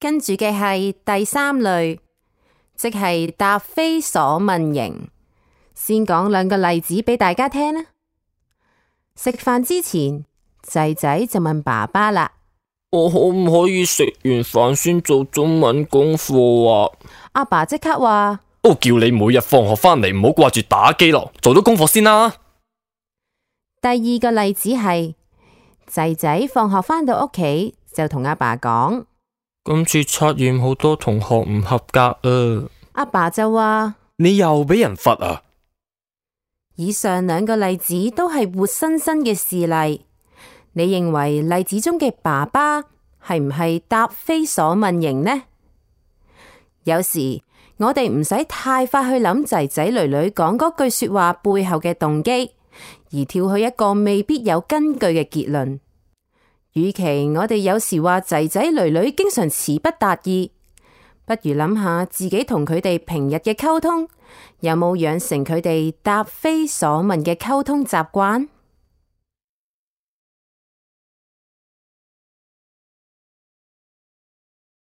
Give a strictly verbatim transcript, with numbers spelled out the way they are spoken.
跟住嘅係第三類，即係答非所問型。先講兩個例子俾大家聽啦。食飯之前，仔仔就問爸爸啦： 我可唔可以食完飯先做中文功課啊？ 阿爸即刻話： 我叫你每日放學返嚟唔好掛住打機咯，做咗功課先啦。 第二個例子係仔仔放學返到屋企就同阿爸講： 今次測驗好多同學唔合格啊。 阿爸就話： 你又俾人罰啊？ 以上兩個例子都係活生生嘅事例，你認為例子中嘅爸爸係唔係答非所問型呢？有時我哋唔使太快去諗仔仔女女講嗰句說話背後嘅動機，而跳去一個未必有根據嘅結論。與其我哋有時話仔仔女女經常詞不達意，不如諗下自己同佢哋平日嘅溝通，有冇養成佢哋答非所問嘅溝通習慣？